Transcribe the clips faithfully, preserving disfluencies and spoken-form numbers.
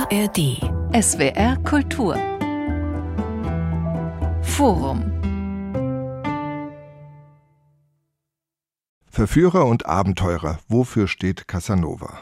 A R D. S W R Kultur. Forum. Verführer und Abenteurer, wofür steht Casanova?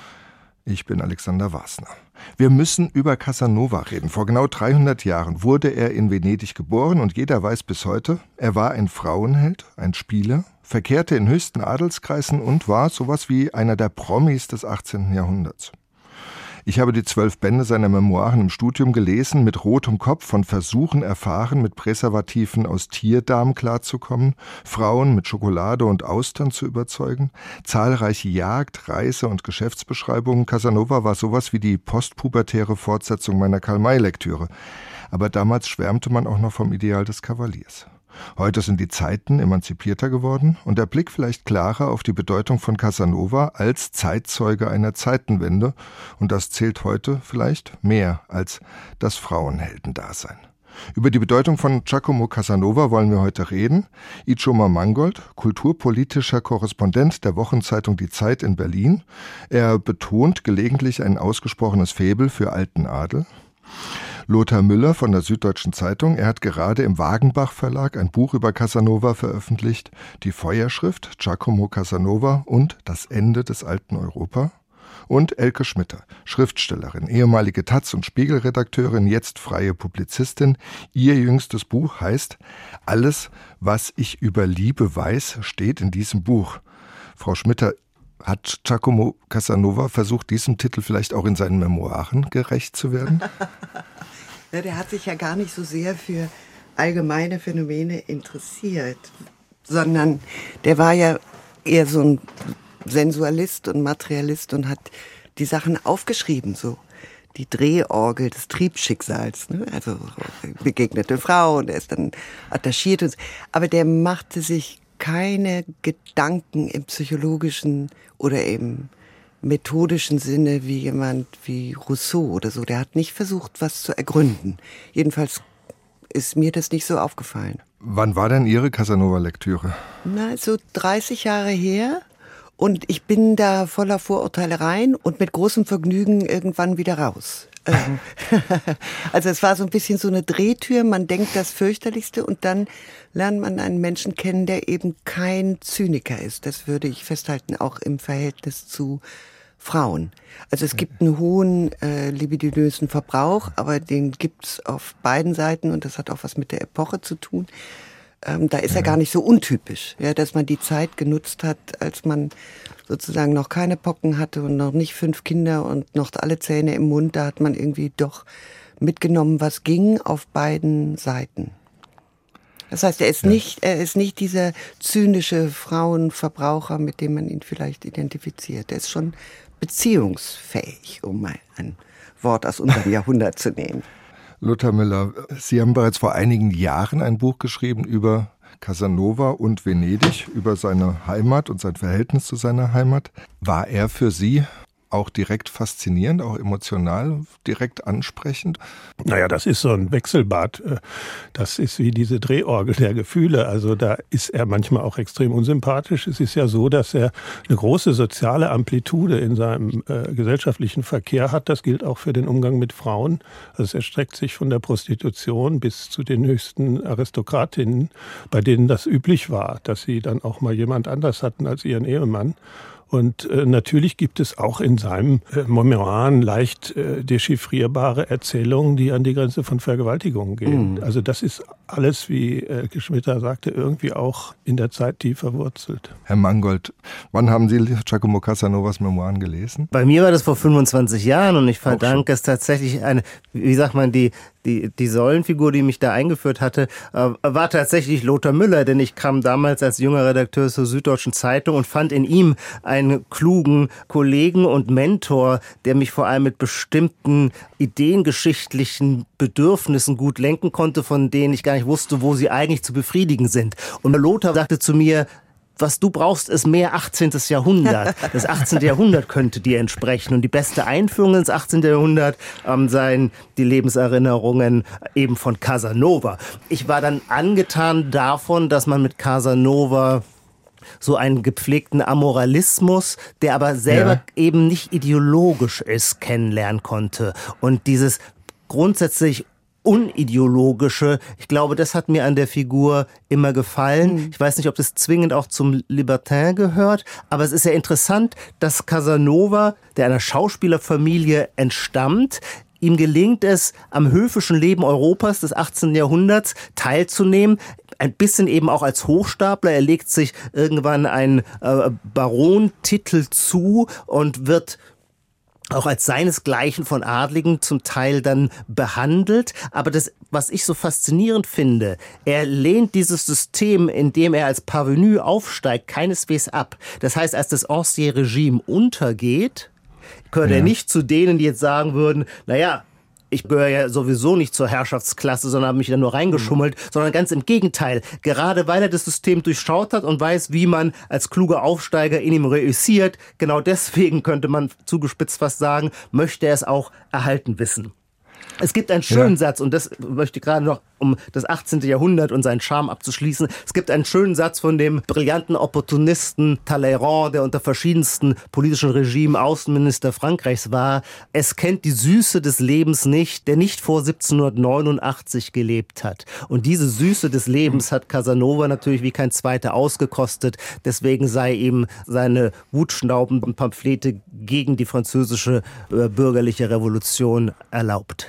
Ich bin Alexander Wasner. Wir müssen über Casanova reden. Vor genau dreihundert Jahren wurde er in Venedig geboren und jeder weiß bis heute, er war ein Frauenheld, ein Spieler, verkehrte in höchsten Adelskreisen und war sowas wie einer der Promis des achtzehnten Jahrhunderts. Ich habe die zwölf Bände seiner Memoiren im Studium gelesen, mit rotem Kopf von Versuchen erfahren, mit Präservativen aus Tierdarm klarzukommen, Frauen mit Schokolade und Austern zu überzeugen, zahlreiche Jagd-, Reise- und Geschäftsbeschreibungen. Casanova war sowas wie die postpubertäre Fortsetzung meiner Karl-May-Lektüre. Aber damals schwärmte man auch noch vom Ideal des Kavaliers. Heute sind die Zeiten emanzipierter geworden und der Blick vielleicht klarer auf die Bedeutung von Casanova als Zeitzeuge einer Zeitenwende. Und das zählt heute vielleicht mehr als das Frauenheldendasein. Über die Bedeutung von Giacomo Casanova wollen wir heute reden. Ijoma Mangold, kulturpolitischer Korrespondent der Wochenzeitung Die Zeit in Berlin. Er betont gelegentlich ein ausgesprochenes Faible für alten Adel. Lothar Müller von der Süddeutschen Zeitung. Er hat gerade im Wagenbach Verlag ein Buch über Casanova veröffentlicht, Die Feuerschrift, Giacomo Casanova und das Ende des alten Europa. Und Elke Schmitter, Schriftstellerin, ehemalige Taz- und Spiegel-Redakteurin, jetzt freie Publizistin. Ihr jüngstes Buch heißt Alles, was ich über Liebe weiß, steht in diesem Buch. Frau Schmitter, hat Giacomo Casanova versucht, diesem Titel vielleicht auch in seinen Memoiren gerecht zu werden? Ja, der hat sich ja gar nicht so sehr für allgemeine Phänomene interessiert, sondern der war ja eher so ein Sensualist und Materialist und hat die Sachen aufgeschrieben, so die Drehorgel des Triebschicksals, ne? Also begegnete Frau und er ist dann attachiert. Und so. Aber der machte sich keine Gedanken im psychologischen oder im methodischen Sinne wie jemand wie Rousseau oder so. Der hat nicht versucht, was zu ergründen. Jedenfalls ist mir das nicht so aufgefallen. Wann war denn Ihre Casanova-Lektüre? Na, so dreißig Jahre her. Und ich bin da voller Vorurteile rein und mit großem Vergnügen irgendwann wieder raus. Also es war so ein bisschen so eine Drehtür, man denkt das Fürchterlichste und dann lernt man einen Menschen kennen, der eben kein Zyniker ist. Das würde ich festhalten, auch im Verhältnis zu Frauen. Also es gibt einen hohen äh, libidinösen Verbrauch, aber den gibt's auf beiden Seiten und das hat auch was mit der Epoche zu tun. Ähm, da ist ja. er gar nicht so untypisch, ja, dass man die Zeit genutzt hat, als man sozusagen noch keine Pocken hatte und noch nicht fünf Kinder und noch alle Zähne im Mund. Da hat man irgendwie doch mitgenommen, was ging auf beiden Seiten. Das heißt, er ist ja. nicht, er ist nicht dieser zynische Frauenverbraucher, mit dem man ihn vielleicht identifiziert. Er ist schon beziehungsfähig, um mal ein Wort aus unserem Jahrhundert zu nehmen. Lothar Müller, Sie haben bereits vor einigen Jahren ein Buch geschrieben über Casanova und Venedig, über seine Heimat und sein Verhältnis zu seiner Heimat. War er für Sie auch direkt faszinierend, auch emotional, direkt ansprechend? Naja, das ist so ein Wechselbad. Das ist wie diese Drehorgel der Gefühle. Also da ist er manchmal auch extrem unsympathisch. Es ist ja so, dass er eine große soziale Amplitude in seinem äh, gesellschaftlichen Verkehr hat. Das gilt auch für den Umgang mit Frauen. Also es erstreckt sich von der Prostitution bis zu den höchsten Aristokratinnen, bei denen das üblich war, dass sie dann auch mal jemand anders hatten als ihren Ehemann. Und äh, natürlich gibt es auch in seinem äh, Memoiren leicht äh, dechiffrierbare Erzählungen, die an die Grenze von Vergewaltigung gehen. Mhm. Also das ist alles, wie Elke Schmitter sagte, irgendwie auch in der Zeit tief verwurzelt. Herr Mangold, wann haben Sie Giacomo Casanovas Memoiren gelesen? Bei mir war das vor fünfundzwanzig Jahren und ich verdanke es tatsächlich eine, wie sagt man, die Die, die Säulenfigur, die mich da eingeführt hatte, äh, war tatsächlich Lothar Müller, denn ich kam damals als junger Redakteur zur Süddeutschen Zeitung und fand in ihm einen klugen Kollegen und Mentor, der mich vor allem mit bestimmten ideengeschichtlichen Bedürfnissen gut lenken konnte, von denen ich gar nicht wusste, wo sie eigentlich zu befriedigen sind. Und Lothar sagte zu mir, was du brauchst, ist mehr achtzehnten Jahrhundert. Das achtzehnte Jahrhundert könnte dir entsprechen. Und die beste Einführung ins achtzehnten Jahrhundert ähm, seien die Lebenserinnerungen eben von Casanova. Ich war dann angetan davon, dass man mit Casanova so einen gepflegten Amoralismus, der aber selber ja. eben nicht ideologisch ist, kennenlernen konnte. Und dieses grundsätzlich unideologische, ich glaube, das hat mir an der Figur immer gefallen. Mhm. Ich weiß nicht, ob das zwingend auch zum Libertin gehört, aber es ist ja interessant, dass Casanova, der einer Schauspielerfamilie entstammt, ihm gelingt es, am höfischen Leben Europas des achtzehnten Jahrhunderts teilzunehmen, ein bisschen eben auch als Hochstapler. Er legt sich irgendwann einen äh, Barontitel zu und wird auch als seinesgleichen von Adligen zum Teil dann behandelt. Aber das, was ich so faszinierend finde, er lehnt dieses System, in dem er als Parvenu aufsteigt, keineswegs ab. Das heißt, als das Ancien-Regime untergeht, gehört ja. er nicht zu denen, die jetzt sagen würden, naja, ich gehöre ja sowieso nicht zur Herrschaftsklasse, sondern habe mich da nur reingeschummelt, mhm. sondern ganz im Gegenteil. Gerade weil er das System durchschaut hat und weiß, wie man als kluger Aufsteiger in ihm reüssiert, genau deswegen könnte man zugespitzt fast sagen, möchte er es auch erhalten wissen. Es gibt einen schönen ja. Satz, und das möchte ich gerade noch, um das achtzehnte Jahrhundert und seinen Charme abzuschließen. Es gibt einen schönen Satz von dem brillanten Opportunisten Talleyrand, der unter verschiedensten politischen Regimen Außenminister Frankreichs war. Es kennt die Süße des Lebens nicht, der nicht vor siebzehnhundertneunundachtzig gelebt hat. Und diese Süße des Lebens hat Casanova natürlich wie kein zweiter ausgekostet. Deswegen sei ihm seine wutschnaubenden Pamphlete gegen die französische äh, bürgerliche Revolution erlaubt.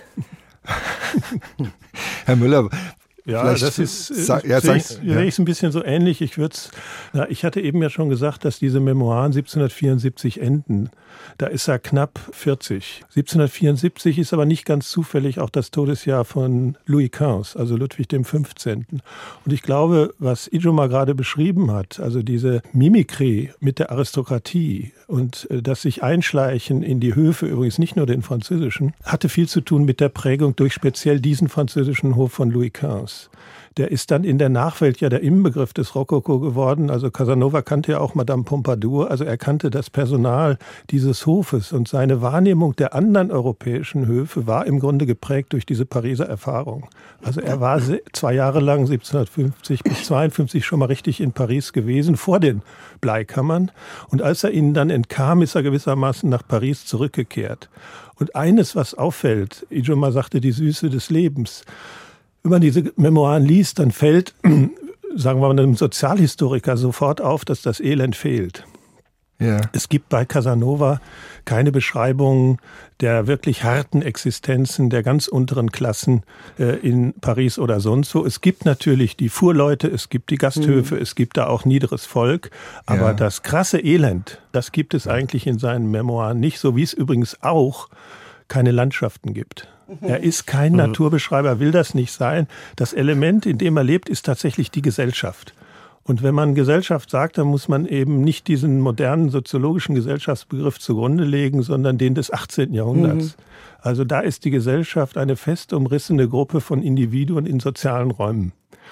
Herr Müller, ja, das ist, sag, ja, sehe ich es ja. ein bisschen so ähnlich. Ich würde na, ich hatte eben ja schon gesagt, dass diese Memoiren siebzehnhundertvierundsiebzig enden. Da ist er knapp vierzig. siebzehnhundertvierundsiebzig ist aber nicht ganz zufällig auch das Todesjahr von Louis Quinze, also Ludwig dem fünfzehnten. Und ich glaube, was Ijeoma gerade beschrieben hat, also diese Mimikrie mit der Aristokratie und das sich Einschleichen in die Höfe, übrigens nicht nur den französischen, hatte viel zu tun mit der Prägung durch speziell diesen französischen Hof von Louis Quinze. Der ist dann in der Nachwelt ja der Inbegriff des Rokoko geworden. Also Casanova kannte ja auch Madame Pompadour, also er kannte das Personal dieses Hofes. Und seine Wahrnehmung der anderen europäischen Höfe war im Grunde geprägt durch diese Pariser Erfahrung. Also er war zwei Jahre lang, siebzehnhundertfünfzig bis zweiundfünfzig, schon mal richtig in Paris gewesen, vor den Bleikammern. Und als er ihnen dann entkam, ist er gewissermaßen nach Paris zurückgekehrt. Und eines, was auffällt, Ijeoma sagte, die Süße des Lebens. Wenn man diese Memoiren liest, dann fällt, sagen wir mal, einem Sozialhistoriker sofort auf, dass das Elend fehlt. Ja. Es gibt bei Casanova keine Beschreibung der wirklich harten Existenzen der ganz unteren Klassen äh, in Paris oder sonst wo. Es gibt natürlich die Fuhrleute, es gibt die Gasthöfe, mhm. es gibt da auch niederes Volk. Aber ja. das krasse Elend, das gibt es eigentlich in seinen Memoiren nicht, so wie es übrigens auch keine Landschaften gibt. Er ist kein mhm. Naturbeschreiber, will das nicht sein. Das Element, in dem er lebt, ist tatsächlich die Gesellschaft. Und wenn man Gesellschaft sagt, dann muss man eben nicht diesen modernen soziologischen Gesellschaftsbegriff zugrunde legen, sondern den des achtzehnten Jahrhunderts. Mhm. Also da ist die Gesellschaft eine fest umrissene Gruppe von Individuen in sozialen Räumen.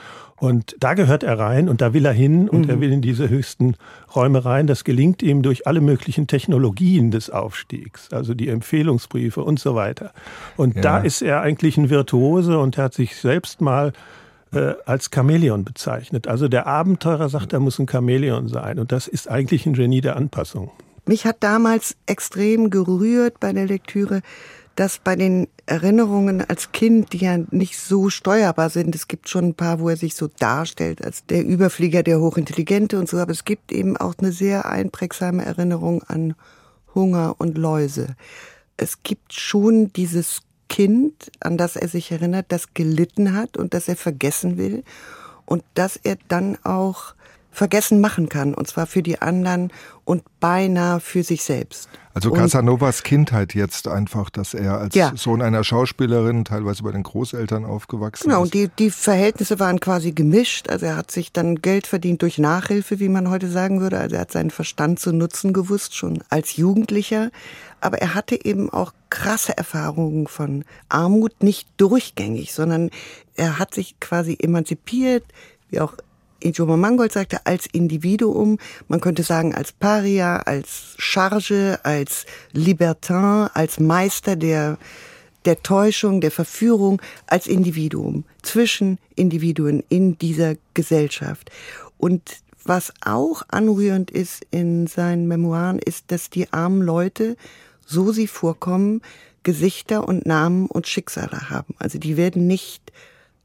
Und da gehört er rein und da will er hin und mhm. er will in diese höchsten Räume rein. Das gelingt ihm durch alle möglichen Technologien des Aufstiegs, also die Empfehlungsbriefe und so weiter. Und ja. da ist er eigentlich ein Virtuose und er hat sich selbst mal äh, als Chamäleon bezeichnet. Also der Abenteurer sagt, er muss ein Chamäleon sein und das ist eigentlich ein Genie der Anpassung. Mich hat damals extrem gerührt bei der Lektüre, dass bei den Erinnerungen als Kind, die ja nicht so steuerbar sind, es gibt schon ein paar, wo er sich so darstellt als der Überflieger, der Hochintelligente und so, aber es gibt eben auch eine sehr einprägsame Erinnerung an Hunger und Läuse. Es gibt schon dieses Kind, an das er sich erinnert, das gelitten hat und das er vergessen will und das er dann auch vergessen machen kann, und zwar für die anderen und beinahe für sich selbst. Also Casanovas Kindheit jetzt einfach, dass er als ja. Sohn einer Schauspielerin, teilweise bei den Großeltern aufgewachsen genau, ist. Genau, und die, die Verhältnisse waren quasi gemischt. Also er hat sich dann Geld verdient durch Nachhilfe, wie man heute sagen würde. Also er hat seinen Verstand zu nutzen gewusst, schon als Jugendlicher. Aber er hatte eben auch krasse Erfahrungen von Armut, nicht durchgängig, sondern er hat sich quasi emanzipiert, wie auch Ijeoma Mangold sagte, als Individuum, man könnte sagen als Paria, als Charge, als Libertin, als Meister der, der Täuschung, der Verführung, als Individuum, zwischen Individuen in dieser Gesellschaft. Und was auch anrührend ist in seinen Memoiren, ist, dass die armen Leute, so sie vorkommen, Gesichter und Namen und Schicksale haben. Also die werden nicht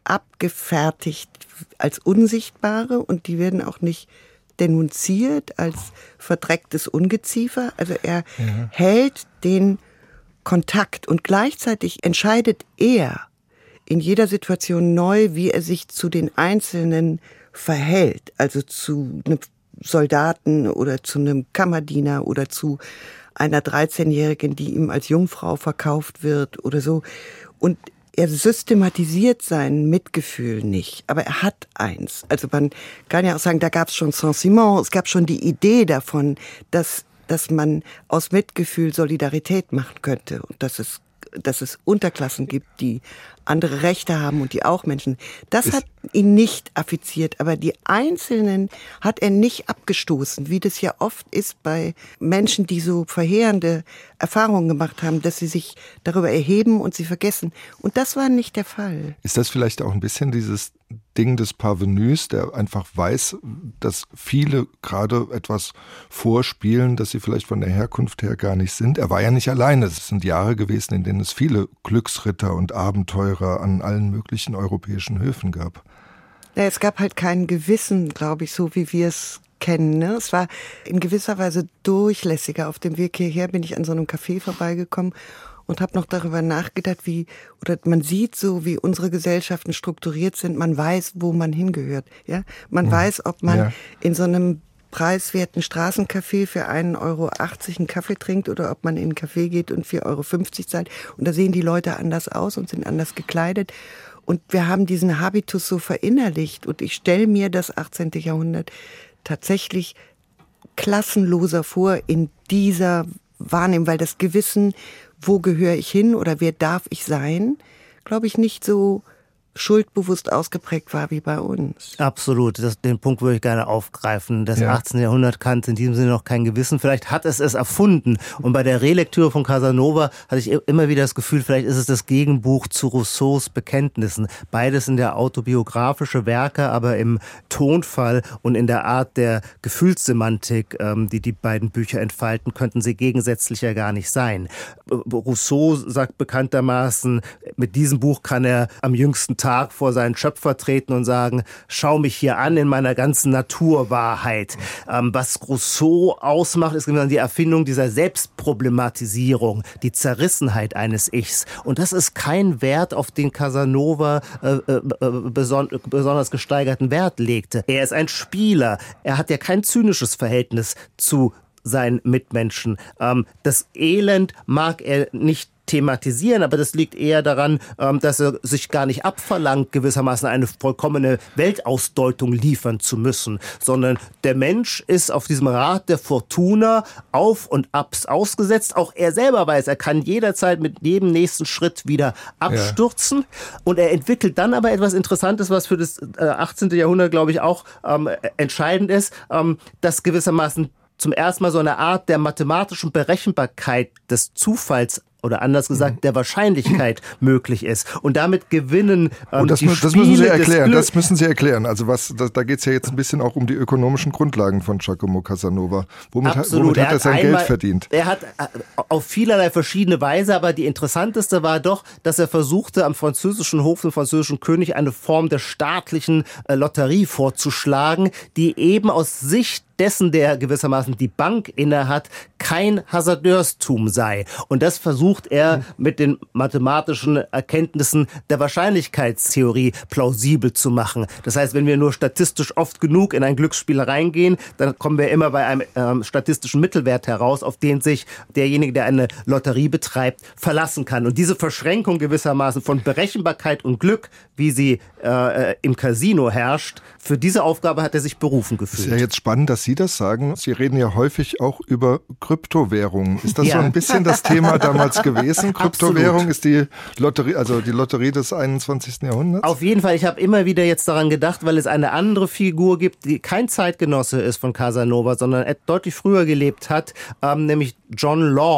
abgefertigt als Unsichtbare und die werden auch nicht denunziert als verdrecktes Ungeziefer. Also er ja. hält den Kontakt und gleichzeitig entscheidet er in jeder Situation neu, wie er sich zu den Einzelnen verhält. Also zu einem Soldaten oder zu einem Kammerdiener oder zu einer dreizehnjährigen, die ihm als Jungfrau verkauft wird oder so. Und er systematisiert sein Mitgefühl nicht, aber er hat eins. Also man kann ja auch sagen, da gab es schon Saint-Simon, es gab schon die Idee davon, dass, dass man aus Mitgefühl Solidarität machen könnte und dass es, dass es Unterklassen gibt, die andere Rechte haben und die auch Menschen. Das hat ihn nicht affiziert, aber die Einzelnen hat er nicht abgestoßen, wie das ja oft ist bei Menschen, die so verheerende Erfahrungen gemacht haben, dass sie sich darüber erheben und sie vergessen. Und das war nicht der Fall. Ist das vielleicht auch ein bisschen dieses Ding des Parvenus, der einfach weiß, dass viele gerade etwas vorspielen, dass sie vielleicht von der Herkunft her gar nicht sind? Er war ja nicht alleine. Es sind Jahre gewesen, in denen es viele Glücksritter und Abenteurer an allen möglichen europäischen Höfen gab. Ja, es gab halt kein Gewissen, glaube ich, so wie wir es kennen. Ne? Es war in gewisser Weise durchlässiger. Auf dem Weg hierher bin ich an so einem Café vorbeigekommen und habe noch darüber nachgedacht, wie, oder man sieht so, wie unsere Gesellschaften strukturiert sind. Man weiß, wo man hingehört. Ja, man mhm. weiß, ob man ja. in so einem preiswerten Straßencafé für einen Euro achtzig einen Kaffee trinkt oder ob man in ein Café geht und vier Euro fünfzig zahlt. Und da sehen die Leute anders aus und sind anders gekleidet. Und wir haben diesen Habitus so verinnerlicht. Und ich stelle mir das achtzehnte Jahrhundert tatsächlich klassenloser vor in dieser Wahrnehmung, weil das Gewissen, wo gehöre ich hin oder wer darf ich sein, glaube ich, nicht so schuldbewusst ausgeprägt war wie bei uns. Absolut, das, den Punkt würde ich gerne aufgreifen. Das ja. achtzehnte Jahrhundert kannte in diesem Sinne noch kein Gewissen. Vielleicht hat es es erfunden. Und bei der Relektüre von Casanova hatte ich immer wieder das Gefühl, vielleicht ist es das Gegenbuch zu Rousseaus Bekenntnissen. Beides sind ja autobiografische Werke, aber im Tonfall und in der Art der Gefühlssemantik, ähm, die die beiden Bücher entfalten, könnten sie gegensätzlicher gar nicht sein. Rousseau sagt bekanntermaßen, mit diesem Buch kann er am jüngsten Tag Tag vor seinen Schöpfer treten und sagen, schau mich hier an in meiner ganzen Naturwahrheit. Ähm, was Rousseau ausmacht, ist die Erfindung dieser Selbstproblematisierung, die Zerrissenheit eines Ichs. Und das ist kein Wert, auf den Casanova äh, äh, beson- besonders gesteigerten Wert legte. Er ist ein Spieler. Er hat ja kein zynisches Verhältnis zu seinen Mitmenschen. Ähm, das Elend mag er nicht thematisieren, aber das liegt eher daran, dass er sich gar nicht abverlangt, gewissermaßen eine vollkommene Weltausdeutung liefern zu müssen, sondern der Mensch ist auf diesem Rad der Fortuna auf und abs ausgesetzt. Auch er selber weiß, er kann jederzeit mit jedem nächsten Schritt wieder abstürzen. Ja. Und er entwickelt dann aber etwas Interessantes, was für das achtzehnte Jahrhundert, glaube ich, auch ähm, entscheidend ist, ähm, dass gewissermaßen zum ersten Mal so eine Art der mathematischen Berechenbarkeit des Zufalls oder anders gesagt, der Wahrscheinlichkeit möglich ist. Und damit gewinnen ähm, oh, das, die das Spiele müssen Sie erklären. des Das müssen Sie erklären. Also was, das, da geht es ja jetzt ein bisschen auch um die ökonomischen Grundlagen von Giacomo Casanova. Womit, Absolut. womit hat er, hat er sein einmal, Geld verdient? Er hat auf vielerlei verschiedene Weise, aber die interessanteste war doch, dass er versuchte, am französischen Hof, dem französischen König, eine Form der staatlichen äh, Lotterie vorzuschlagen, die eben aus Sicht dessen, der gewissermaßen die Bank innehat, kein Hasardeurstum sei. Und das versucht er mit den mathematischen Erkenntnissen der Wahrscheinlichkeitstheorie plausibel zu machen. Das heißt, wenn wir nur statistisch oft genug in ein Glücksspiel reingehen, dann kommen wir immer bei einem ähm, statistischen Mittelwert heraus, auf den sich derjenige, der eine Lotterie betreibt, verlassen kann. Und diese Verschränkung gewissermaßen von Berechenbarkeit und Glück, wie sie äh, im Casino herrscht, für diese Aufgabe hat er sich berufen gefühlt. Ist ja jetzt spannend, dass Sie das sagen. Sie reden ja häufig auch über Kryptowährungen. Ist das ja so ein bisschen das Thema damals gewesen? Kryptowährung ist die Lotterie, also die Lotterie des einundzwanzigsten Jahrhunderts? Auf jeden Fall. Ich habe immer wieder jetzt daran gedacht, weil es eine andere Figur gibt, die kein Zeitgenosse ist von Casanova, sondern deutlich früher gelebt hat, ähm, nämlich John Law.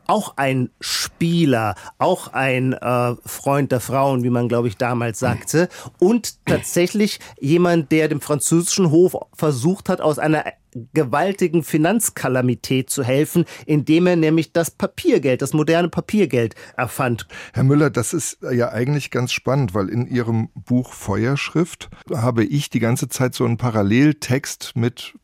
auch ein Spieler, auch ein äh, Freund der Frauen, wie man, glaube ich, damals sagte. Und tatsächlich jemand, der dem französischen Hof versucht hat, aus einer gewaltigen Finanzkalamität zu helfen, indem er nämlich das Papiergeld, das moderne Papiergeld erfand. Herr Müller, das ist ja eigentlich ganz spannend, weil in Ihrem Buch Feuerschrift habe ich die ganze Zeit so einen Paralleltext mit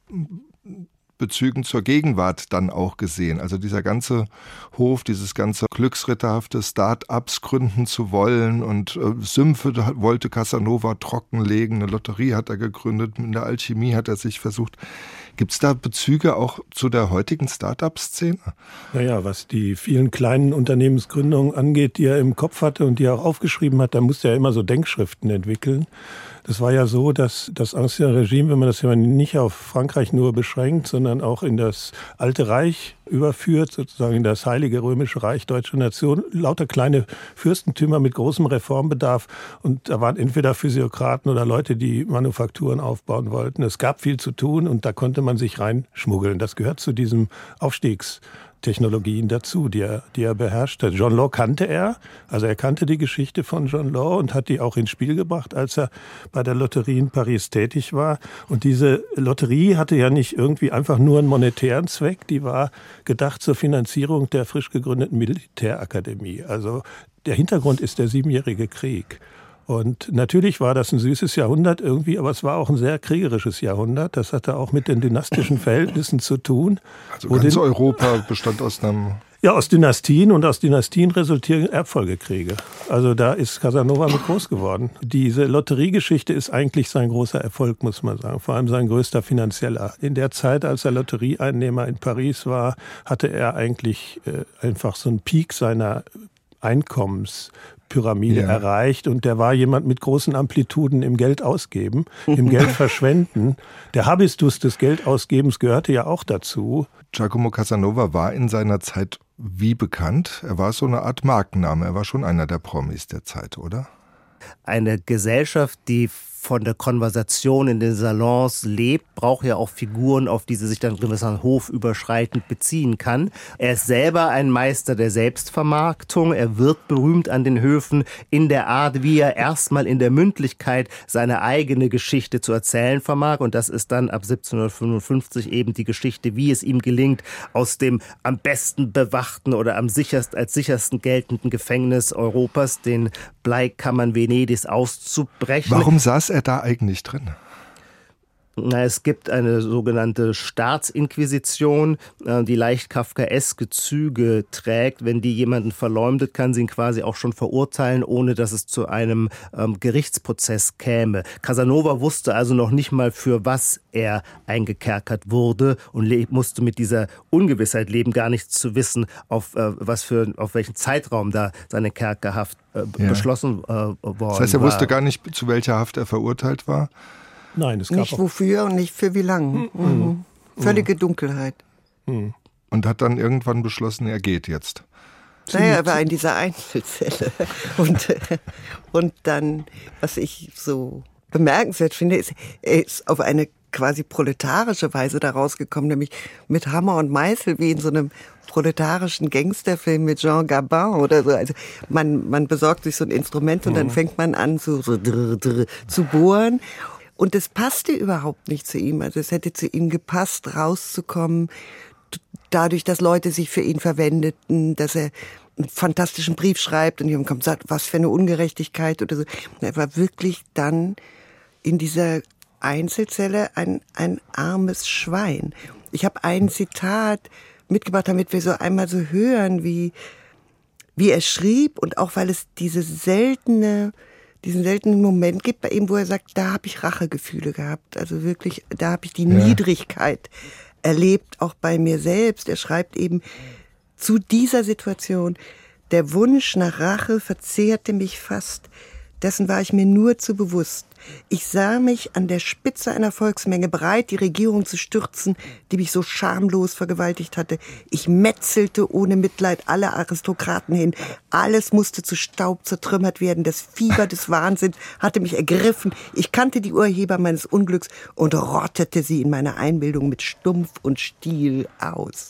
Bezügen zur Gegenwart dann auch gesehen. Also dieser ganze Hof, dieses ganze glücksritterhafte Start-ups gründen zu wollen und äh, Sümpfe wollte Casanova trockenlegen, eine Lotterie hat er gegründet, in der Alchemie hat er sich versucht. Gibt es da Bezüge auch zu der heutigen Start-up-Szene? Naja, was die vielen kleinen Unternehmensgründungen angeht, die er im Kopf hatte und die er auch aufgeschrieben hat, da musste er immer so Denkschriften entwickeln. Das war ja so, dass das Ancien Regime, wenn man das ja nicht auf Frankreich nur beschränkt, sondern auch in das Alte Reich überführt, sozusagen in das Heilige Römische Reich, Deutsche Nation, lauter kleine Fürstentümer mit großem Reformbedarf. Und da waren entweder Physiokraten oder Leute, die Manufakturen aufbauen wollten. Es gab viel zu tun und da konnte man sich reinschmuggeln. Das gehört zu diesem Aufstiegs Technologien dazu, die er, die er beherrschte. John Law kannte er, also er kannte die Geschichte von John Law und hat die auch ins Spiel gebracht, als er bei der Lotterie in Paris tätig war. Und diese Lotterie hatte ja nicht irgendwie einfach nur einen monetären Zweck, die war gedacht zur Finanzierung der frisch gegründeten Militärakademie. Also der Hintergrund ist der Siebenjährige Krieg. Und natürlich war das ein süßes Jahrhundert irgendwie, aber es war auch ein sehr kriegerisches Jahrhundert. Das hatte auch mit den dynastischen Verhältnissen zu tun. Also ganz Europa bestand aus einem... Ja, aus Dynastien und aus Dynastien resultieren Erbfolgekriege. Also da ist Casanova mit groß geworden. Diese Lotteriegeschichte ist eigentlich sein großer Erfolg, muss man sagen. Vor allem sein größter finanzieller. In der Zeit, als er Lotterieeinnehmer in Paris war, hatte er eigentlich äh, einfach so einen Peak seiner Einkommens Pyramide ja. erreicht und der war jemand mit großen Amplituden im Geld ausgeben, im Geld verschwenden. Der Habitus des Geldausgebens gehörte ja auch dazu. Giacomo Casanova war in seiner Zeit wie bekannt? Er war so eine Art Markenname, er war schon einer der Promis der Zeit, oder? Eine Gesellschaft, die von der Konversation in den Salons lebt, braucht ja auch Figuren, auf die sie sich dann gewissermaßen hofüberschreitend beziehen kann. Er ist selber ein Meister der Selbstvermarktung. Er wird berühmt an den Höfen in der Art, wie er erstmal in der Mündlichkeit seine eigene Geschichte zu erzählen vermag. Und das ist dann ab siebzehnhundertfünfundfünfzig eben die Geschichte, wie es ihm gelingt, aus dem am besten bewachten oder am sichersten, als sichersten geltenden Gefängnis Europas, den Bleikammern Venedigs, auszubrechen. Warum saß er da eigentlich drin? Na, es gibt eine sogenannte Staatsinquisition, die leicht kafkaeske Züge trägt. Wenn die jemanden verleumdet, kann sie ihn quasi auch schon verurteilen, ohne dass es zu einem ähm, Gerichtsprozess käme. Casanova wusste also noch nicht mal, für was er eingekerkert wurde und le- musste mit dieser Ungewissheit leben, gar nicht zu wissen, auf, äh, was für, auf welchen Zeitraum da seine Kerkerhaft äh, ja. beschlossen äh, worden war. Das heißt, er wusste gar nicht, zu welcher Haft er verurteilt war? Nein, es gab nicht wofür und nicht für wie lang. Mhm. Mhm. Völlige Dunkelheit. Mhm. Und hat dann irgendwann beschlossen, er geht jetzt. Naja, er war in dieser Einzelzelle. Und, und dann, was ich so bemerkenswert finde, ist, er ist auf eine quasi proletarische Weise da rausgekommen, nämlich mit Hammer und Meißel, wie in so einem proletarischen Gangsterfilm mit Jean Gabin oder so. Also man, man besorgt sich so ein Instrument und mhm. dann fängt man an so, so drr, drr, zu bohren. Und es passte überhaupt nicht zu ihm. Also es hätte zu ihm gepasst, rauszukommen, dadurch, dass Leute sich für ihn verwendeten, dass er einen fantastischen Brief schreibt und die haben gesagt, was für eine Ungerechtigkeit oder so. Und er war wirklich dann in dieser Einzelzelle ein, ein armes Schwein. Ich habe ein Zitat mitgebracht, damit wir so einmal so hören, wie, wie er schrieb und auch weil es diese seltene diesen seltenen Moment gibt bei ihm, wo er sagt, da habe ich Rachegefühle gehabt. Also wirklich, da habe ich die ja. Niedrigkeit erlebt, auch bei mir selbst. Er schreibt eben zu dieser Situation, der Wunsch nach Rache verzehrte mich fast. Dessen war ich mir nur zu bewusst. Ich sah mich an der Spitze einer Volksmenge bereit, die Regierung zu stürzen, die mich so schamlos vergewaltigt hatte. Ich metzelte ohne Mitleid alle Aristokraten hin. Alles musste zu Staub zertrümmert werden. Das Fieber des Wahnsinns hatte mich ergriffen. Ich kannte die Urheber meines Unglücks und rottete sie in meiner Einbildung mit Stumpf und Stiel aus.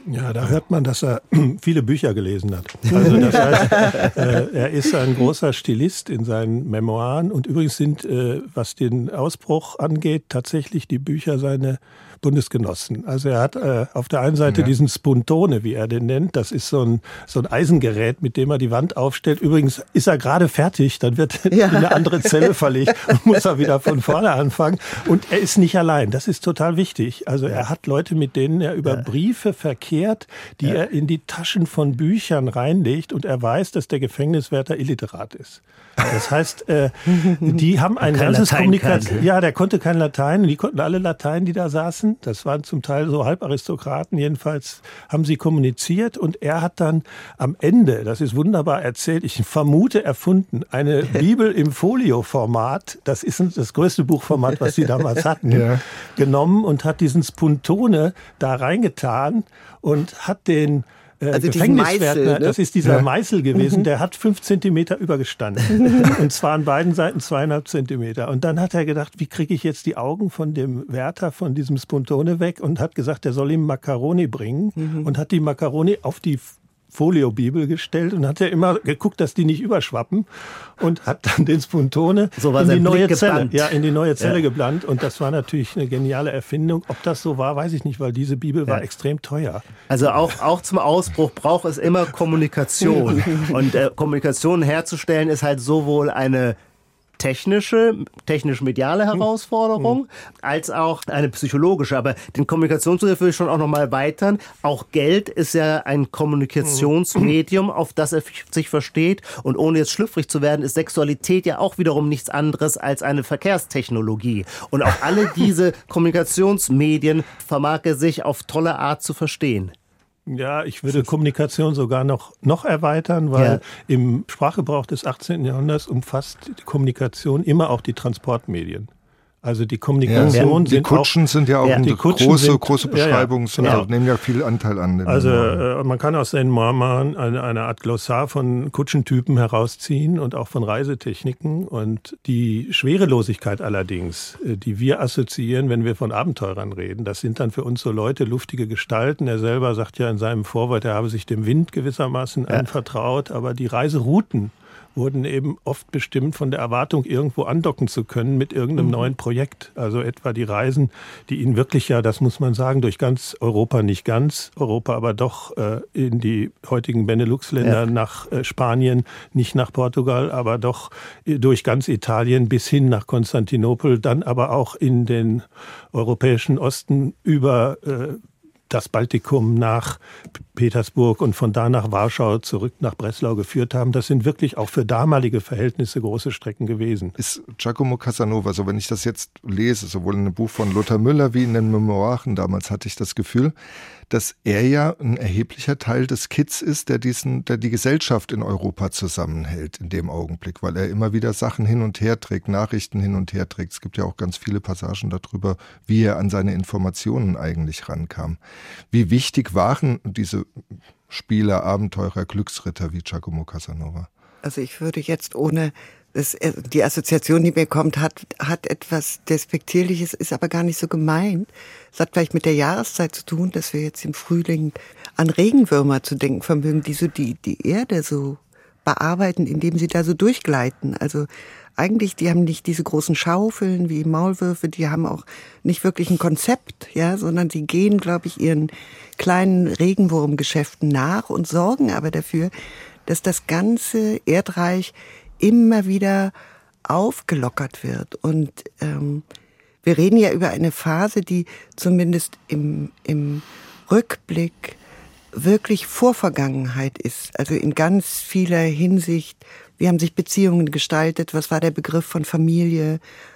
Ja, da hört man, dass er viele Bücher gelesen hat. Also das heißt, äh, er ist ein großer Stilist in seinen Memoiren und übrigens sind, äh, was den Ausbruch angeht, tatsächlich die Bücher seine Bundesgenossen. Also er hat äh, auf der einen Seite ja. diesen Spuntone, wie er den nennt. Das ist so ein, so ein Eisengerät, mit dem er die Wand aufstellt. Übrigens ist er gerade fertig, dann wird ja. in eine andere Zelle verlegt und muss er wieder von vorne anfangen. Und er ist nicht allein. Das ist total wichtig. Also er hat Leute, mit denen er über Briefe verkehrt, die ja. er in die Taschen von Büchern reinlegt. Und er weiß, dass der Gefängniswärter illiterat ist. Das heißt, äh, die haben ein ganzes Kommunikation. Ja, der konnte kein Latein. Die konnten alle Latein, die da saßen. Das waren zum Teil so Halbaristokraten. Jedenfalls haben sie kommuniziert. Und er hat dann am Ende, das ist wunderbar erzählt, ich vermute erfunden, eine Bibel im Folio-Format, das ist das größte Buchformat, was sie damals hatten, ja. genommen und hat diesen Spuntone da reingetan und hat den Also Gefängniswärter, Meißel, ne? Das ist dieser ja. Meißel gewesen, der hat fünf Zentimeter übergestanden. Und zwar an beiden Seiten zweieinhalb Zentimeter. Und dann hat er gedacht, wie kriege ich jetzt die Augen von dem Wärter, von diesem Spuntone weg? Und hat gesagt, er soll ihm Makkaroni bringen. Mhm. Und hat die Makkaroni auf die Folio-Bibel gestellt und hat ja immer geguckt, dass die nicht überschwappen und hat dann den Spuntone so in, die neue Zelle, ja, in die neue Zelle ja. gebrannt. Und das war natürlich eine geniale Erfindung. Ob das so war, weiß ich nicht, weil diese Bibel ja. war extrem teuer. Also auch, auch zum Ausbruch braucht es immer Kommunikation. Und äh, Kommunikation herzustellen ist halt sowohl eine technische, technisch-mediale Herausforderung, als auch eine psychologische. Aber den Kommunikationsbegriff will ich schon auch noch mal erweitern. Auch Geld ist ja ein Kommunikationsmedium, auf das er sich versteht. Und ohne jetzt schlüpfrig zu werden, ist Sexualität ja auch wiederum nichts anderes als eine Verkehrstechnologie. Und auch alle diese Kommunikationsmedien vermag er sich auf tolle Art zu verstehen. Ja, ich würde Kommunikation sogar noch, noch erweitern, weil ja. im Sprachgebrauch des achtzehnten Jahrhunderts umfasst die Kommunikation immer auch die Transportmedien. Also die Kommunikation ja. sind Die Kutschen auch, sind ja auch ja, eine große, sind, große Beschreibung, ja, ja, genau. nehmen ja viel Anteil an. Also äh, man kann aus den Memoiren eine, eine Art Glossar von Kutschentypen herausziehen und auch von Reisetechniken. Und die Schwerelosigkeit allerdings, die wir assoziieren, wenn wir von Abenteurern reden, das sind dann für uns so Leute, luftige Gestalten. Er selber sagt ja in seinem Vorwort, er habe sich dem Wind gewissermaßen ja. anvertraut, aber die Reiserouten wurden eben oft bestimmt von der Erwartung, irgendwo andocken zu können mit irgendeinem mhm. neuen Projekt. Also etwa die Reisen, die ihn wirklich ja, das muss man sagen, durch ganz Europa, nicht ganz Europa, aber doch äh, in die heutigen Benelux-Länder, ja. nach äh, Spanien, nicht nach Portugal, aber doch äh, durch ganz Italien bis hin nach Konstantinopel, dann aber auch in den europäischen Osten über äh, das Baltikum nach Petersburg und von da nach Warschau zurück nach Breslau geführt haben. Das sind wirklich auch für damalige Verhältnisse große Strecken gewesen. Ist Giacomo Casanova, so wenn ich das jetzt lese, sowohl in dem Buch von Lothar Müller wie in den Memoiren damals, hatte ich das Gefühl, dass er ja ein erheblicher Teil des Kitts ist, der diesen, der die Gesellschaft in Europa zusammenhält in dem Augenblick, weil er immer wieder Sachen hin und her trägt, Nachrichten hin und her trägt. Es gibt ja auch ganz viele Passagen darüber, wie er an seine Informationen eigentlich rankam. Wie wichtig waren diese Spieler, Abenteurer, Glücksritter wie Giacomo Casanova? Also ich würde jetzt ohne das, die Assoziation, die mir kommt, hat, hat etwas Despektierliches, ist aber gar nicht so gemeint. Es hat vielleicht mit der Jahreszeit zu tun, dass wir jetzt im Frühling an Regenwürmer zu denken vermögen, die so die, die Erde so bearbeiten, indem sie da so durchgleiten. Also eigentlich, die haben nicht diese großen Schaufeln wie Maulwürfe, die haben auch nicht wirklich ein Konzept, ja, sondern sie gehen, glaube ich, ihren kleinen Regenwurmgeschäften nach und sorgen aber dafür, dass das ganze Erdreich immer wieder aufgelockert wird. Und ähm, wir reden ja über eine Phase, die zumindest im, im Rückblick wirklich Vorvergangenheit ist. Also in ganz vieler Hinsicht. Wie haben sich Beziehungen gestaltet? Was war der Begriff von Familie?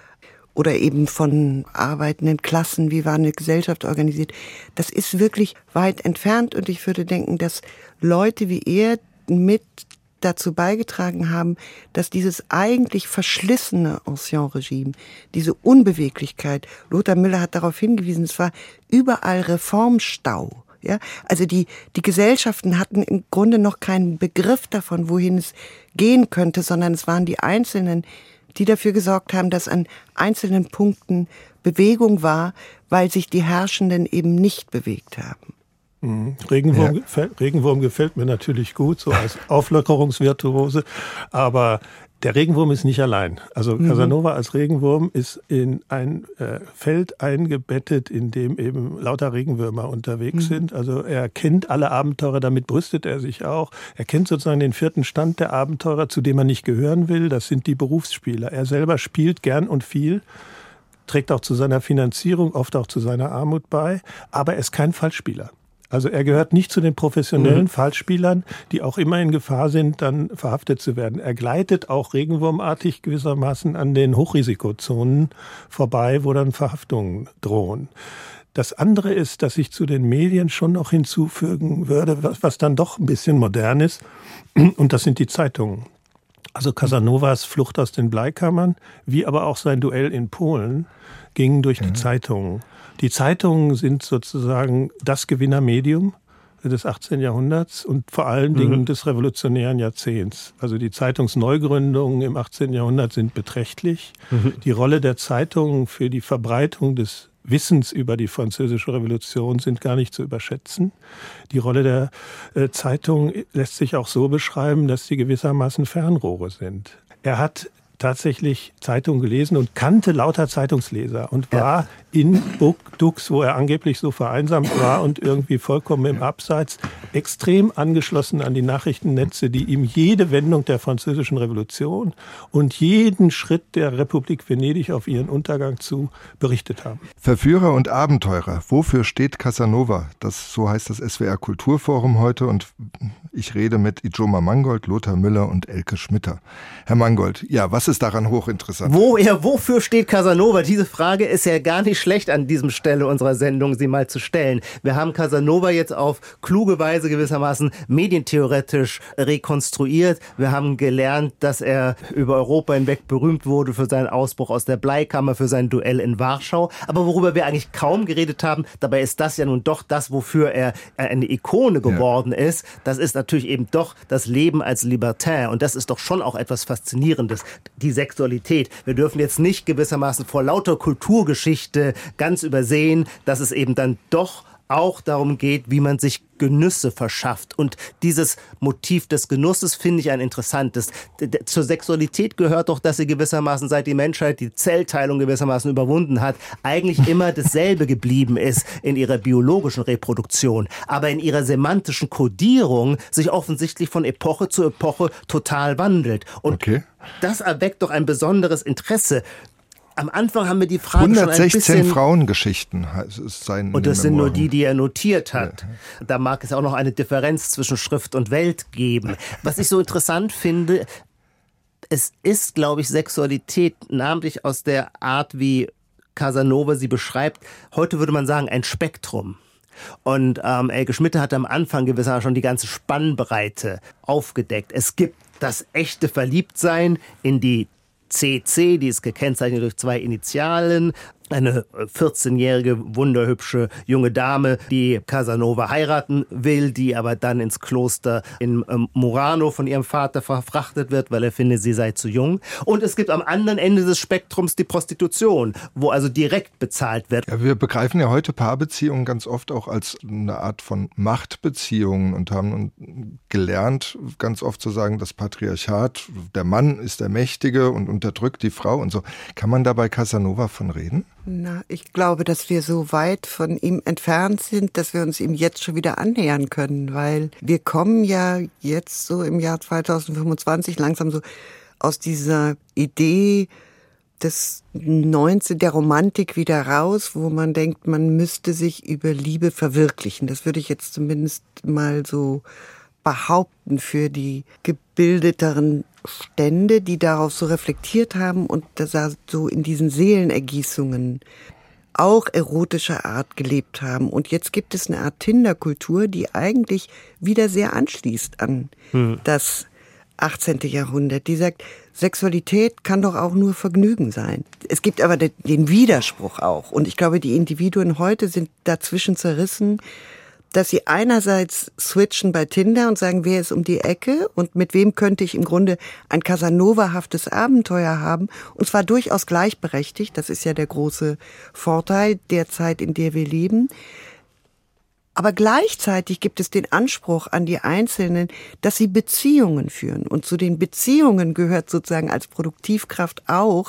Oder eben von arbeitenden Klassen? Wie war eine Gesellschaft organisiert? Das ist wirklich weit entfernt. Und ich würde denken, dass Leute wie er mit dazu beigetragen haben, dass dieses eigentlich verschlissene Ancien-Regime, diese Unbeweglichkeit, Lothar Müller hat darauf hingewiesen, es war überall Reformstau. Ja, also die, die Gesellschaften hatten im Grunde noch keinen Begriff davon, wohin es gehen könnte, sondern es waren die Einzelnen, die dafür gesorgt haben, dass an einzelnen Punkten Bewegung war, weil sich die Herrschenden eben nicht bewegt haben. Mhm. Regenwurm, Ja. gefällt, Regenwurm gefällt mir natürlich gut, so als Auflockerungsvirtuose, aber der Regenwurm ist nicht allein. Also Mhm. Casanova als Regenwurm ist in ein äh, Feld eingebettet, in dem eben lauter Regenwürmer unterwegs Mhm. sind. Also er kennt alle Abenteurer, damit brüstet er sich auch. Er kennt sozusagen den vierten Stand der Abenteurer, zu dem er nicht gehören will. Das sind die Berufsspieler. Er selber spielt gern und viel, trägt auch zu seiner Finanzierung, oft auch zu seiner Armut bei, aber er ist kein Fallspieler. Also er gehört nicht zu den professionellen mhm. Fallspielern, die auch immer in Gefahr sind, dann verhaftet zu werden. Er gleitet auch regenwurmartig gewissermaßen an den Hochrisikozonen vorbei, wo dann Verhaftungen drohen. Das andere ist, dass ich zu den Medien schon noch hinzufügen würde, was, was dann doch ein bisschen modern ist, und das sind die Zeitungen. Also Casanovas Flucht aus den Bleikammern, wie aber auch sein Duell in Polen, gingen durch die mhm. Zeitungen. Die Zeitungen sind sozusagen das Gewinnermedium des achtzehnten Jahrhunderts und vor allen Dingen mhm. des revolutionären Jahrzehnts. Also die Zeitungsneugründungen im achtzehnten Jahrhundert sind beträchtlich. Mhm. Die Rolle der Zeitungen für die Verbreitung des Wissens über die französische Revolution sind gar nicht zu überschätzen. Die Rolle der äh, Zeitung lässt sich auch so beschreiben, dass sie gewissermaßen Fernrohre sind. Er hat tatsächlich Zeitungen gelesen und kannte lauter Zeitungsleser und war ja. in Dux, wo er angeblich so vereinsamt war und irgendwie vollkommen im Abseits, extrem angeschlossen an die Nachrichtennetze, die ihm jede Wendung der französischen Revolution und jeden Schritt der Republik Venedig auf ihren Untergang zu berichtet haben. Verführer und Abenteurer, wofür steht Casanova? Das, so heißt das S W R Kulturforum heute, und ich rede mit Ijoma Mangold, Lothar Müller und Elke Schmitter. Herr Mangold, ja, was ist daran hochinteressant? Wo, ja, wofür steht Casanova? Diese Frage ist ja gar nicht schlecht an diesem Stelle unserer Sendung, sie mal zu stellen. Wir haben Casanova jetzt auf kluge Weise gewissermaßen medientheoretisch rekonstruiert. Wir haben gelernt, dass er über Europa hinweg berühmt wurde für seinen Ausbruch aus der Bleikammer, für sein Duell in Warschau. Aber worüber wir eigentlich kaum geredet haben, dabei ist das ja nun doch das, wofür er eine Ikone geworden ja. ist. Das ist natürlich eben doch das Leben als Libertin. Und das ist doch schon auch etwas Faszinierendes. Die Sexualität. Wir dürfen jetzt nicht gewissermaßen vor lauter Kulturgeschichte ganz übersehen, dass es eben dann doch auch darum geht, wie man sich Genüsse verschafft. Und dieses Motiv des Genusses finde ich ein interessantes. Zur Sexualität gehört doch, dass sie gewissermaßen, seit die Menschheit die Zellteilung gewissermaßen überwunden hat, eigentlich immer dasselbe geblieben ist in ihrer biologischen Reproduktion. Aber in ihrer semantischen Kodierung sich offensichtlich von Epoche zu Epoche total wandelt. Und okay. das erweckt doch ein besonderes Interesse. Am Anfang haben wir die Frage hundertsechzehn schon ein bisschen... Frauengeschichten ist sein Und das sind Memoiren. nur die, die er notiert hat. Ja. Da mag es auch noch eine Differenz zwischen Schrift und Welt geben. Was ich so interessant finde, es ist, glaube ich, Sexualität, namentlich aus der Art, wie Casanova sie beschreibt, heute würde man sagen, ein Spektrum. Und ähm, Elke Schmitter hat am Anfang gewissermaßen schon die ganze Spannbreite aufgedeckt. Es gibt das echte Verliebtsein in die C C, die ist gekennzeichnet durch zwei Initialen. Eine vierzehnjährige, wunderhübsche junge Dame, die Casanova heiraten will, die aber dann ins Kloster in Murano von ihrem Vater verfrachtet wird, weil er findet, sie sei zu jung. Und es gibt am anderen Ende des Spektrums die Prostitution, wo also direkt bezahlt wird. Ja, wir begreifen ja heute Paarbeziehungen ganz oft auch als eine Art von Machtbeziehungen und haben gelernt, ganz oft zu sagen, das Patriarchat, der Mann ist der Mächtige und unterdrückt die Frau und so. Kann man da bei Casanova von reden? Na, ich glaube, dass wir so weit von ihm entfernt sind, dass wir uns ihm jetzt schon wieder annähern können, weil wir kommen ja jetzt so im Jahr zweitausendfünfundzwanzig langsam so aus dieser Idee des neunzehnten der Romantik wieder raus, wo man denkt, man müsste sich über Liebe verwirklichen. Das würde ich jetzt zumindest mal so behaupten für die gebildeteren Stände, die darauf so reflektiert haben und das so in diesen Seelenergießungen auch erotischer Art gelebt haben. Und jetzt gibt es eine Art Tinderkultur, die eigentlich wieder sehr anschließt an hm. das achtzehnten Jahrhundert. Die sagt, Sexualität kann doch auch nur Vergnügen sein. Es gibt aber den Widerspruch auch. Und ich glaube, die Individuen heute sind dazwischen zerrissen, dass sie einerseits switchen bei Tinder und sagen, wer ist um die Ecke und mit wem könnte ich im Grunde ein Casanova-haftes Abenteuer haben. Und zwar durchaus gleichberechtigt. Das ist ja der große Vorteil der Zeit, in der wir leben. Aber gleichzeitig gibt es den Anspruch an die Einzelnen, dass sie Beziehungen führen. Und zu den Beziehungen gehört sozusagen als Produktivkraft auch